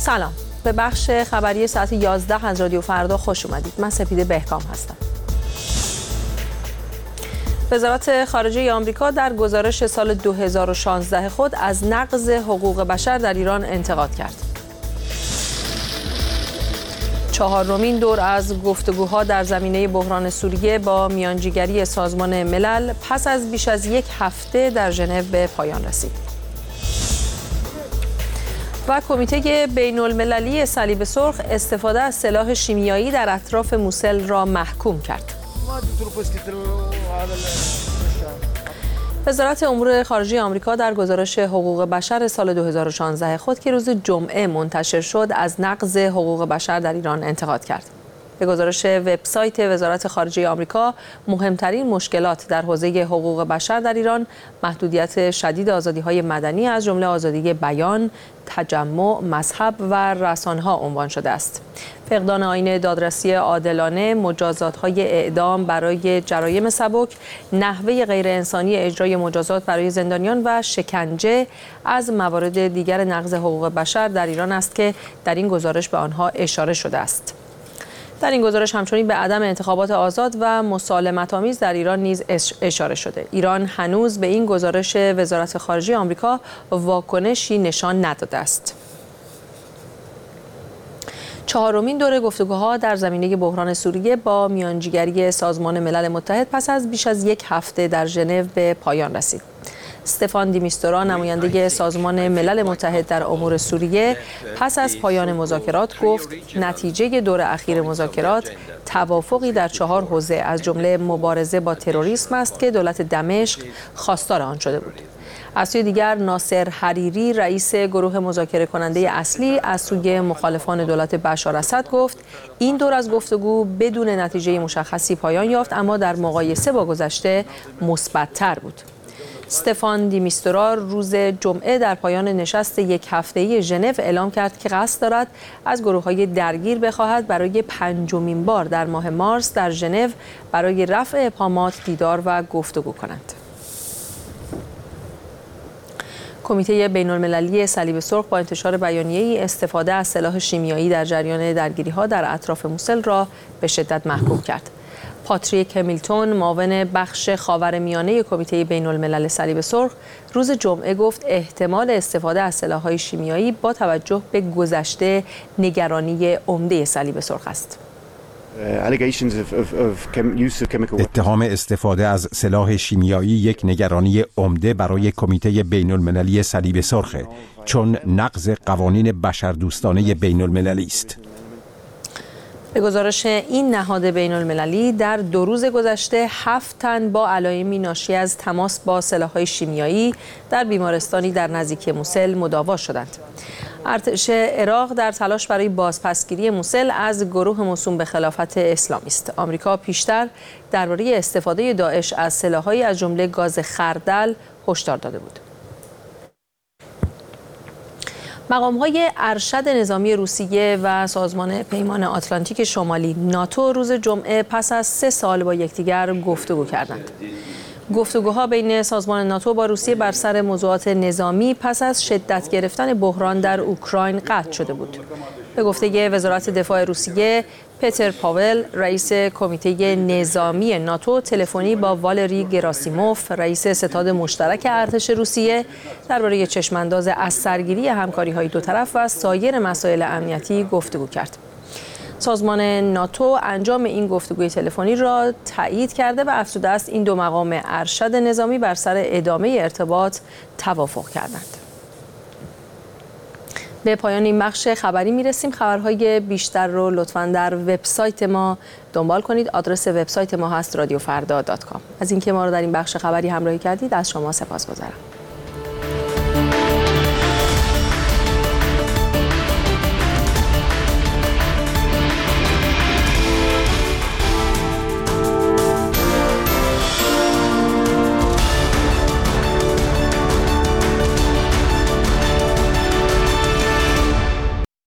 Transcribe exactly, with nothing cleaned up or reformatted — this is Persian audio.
سلام، به بخش خبری ساعت یازده از رادیو فردا خوش اومدید. من سپیده بهکام هستم. وزارت خارجه آمریکا در گزارش سال دو هزار و شانزده خود از نقض حقوق بشر در ایران انتقاد کرد. چهارمین دور از گفتگوها در زمینه بحران سوریه با میانجیگری سازمان ملل پس از بیش از یک هفته در ژنو به پایان رسید. و کمیته بین المللی صلیب سرخ استفاده از سلاح شیمیایی در اطراف موسل را محکوم کرد. وزارت امور خارجه آمریکا در گزارش حقوق بشر سال دو هزار و شانزده خود که روز جمعه منتشر شد از نقض حقوق بشر در ایران انتقاد کرد. به گزارش وبسایت وزارت خارجه آمریکا، مهمترین مشکلات در حوزه حقوق بشر در ایران محدودیت شدید آزادی‌های مدنی از جمله آزادی بیان، تجمع، مذهب و رسانه‌ها عنوان شده است. فقدان آیین دادرسی عادلانه، مجازات‌های اعدام برای جرایم سبک، نحوه غیر انسانی اجرای مجازات برای زندانیان و شکنجه از موارد دیگر نقض حقوق بشر در ایران است که در این گزارش به آنها اشاره شده است. در این گزارش همچنین به عدم انتخابات آزاد و مسالمت‌آمیز در ایران نیز اشاره شده. ایران هنوز به این گزارش وزارت خارجه آمریکا واکنشی نشان نداده است. چهارمین دور گفتگوها در زمینه بحران سوریه با میانجیگری سازمان ملل متحد پس از بیش از یک هفته در ژنو به پایان رسید. استفان دی میستورا، نماینده سازمان ملل متحد در امور سوریه، پس از پایان مذاکرات گفت نتیجه دور اخیر مذاکرات توافقی در چهار حوزه از جمله مبارزه با تروریسم است که دولت دمشق خواستار آن شده بود. از سوی دیگر ناصر حریری، رئیس گروه مذاکره کننده اصلی از سوی مخالفان دولت بشار اسد گفت این دور از گفتگو بدون نتیجه مشخصی پایان یافت، اما در مقایسه با گذشته مثبت‌تر بود. استفان دی میستورا روز جمعه در پایان نشست یک هفته‌ای ژنو اعلام کرد که قصد دارد از گروه‌های درگیر بخواهد برای پنجمین بار در ماه مارس در ژنو برای رفع ابهامات دیدار و گفتگو کنند. کمیته بین المللی صلیب سرخ با انتشار بیانیه‌ای استفاده از سلاح شیمیایی در جریان درگیری‌ها در اطراف موسل را به شدت محکوم کرد. پاتریک همیلتون، معاون بخش خاورمیانه کمیته بین الملل صلیب سرخ، روز جمعه گفت احتمال استفاده از سلاح‌های شیمیایی با توجه به گذشته نگرانی عمده صلیب سرخ است. اتهام استفاده از سلاح شیمیایی یک نگرانی عمده برای کمیته بین المللی صلیب سرخ، چون نقض قوانین بشردوستانه بین المللی است. به گزارش این نهاد بین المللی در دو روز گذشته هفت تن با علائمی ناشی از تماس با سلاح‌های شیمیایی در بیمارستانی در نزدیکی موسل مداوا شدند. ارتش عراق در تلاش برای بازپسگیری موسل از گروه موسوم به خلافت اسلامی است. آمریکا پیشتر درباره استفاده داعش از سلاح‌هایی از جمله گاز خردل هشدار داده بود. مقام‌های ارشد نظامی روسیه و سازمان پیمان آتلانتیک شمالی ناتو روز جمعه پس از سه سال با یکدیگر گفتگو کردند. گفتگوها بین سازمان ناتو با روسیه بر سر موضوعات نظامی پس از شدت گرفتن بحران در اوکراین قطع شده بود. به گفته وزارت دفاع روسیه، پتر پاول، رئیس کمیته نظامی ناتو، تلفنی با والری گراسیموف، رئیس ستاد مشترک ارتش روسیه، درباره چشمانداز از سرگیری همکاری‌های دو طرف و سایر مسائل امنیتی گفتگو کرد. سازمان ناتو انجام این گفتگوی تلفنی را تایید کرده و افزوده است این دو مقام ارشد نظامی بر سر ادامه ارتباط توافق کردند. به پایان این بخش خبری میرسیم. خبرهای بیشتر رو لطفاً در وبسایت ما دنبال کنید. آدرس وبسایت ما هست رادیو فردا دات کام. از اینکه ما رو در این بخش خبری همراهی کردید از شما سپاسگزارم.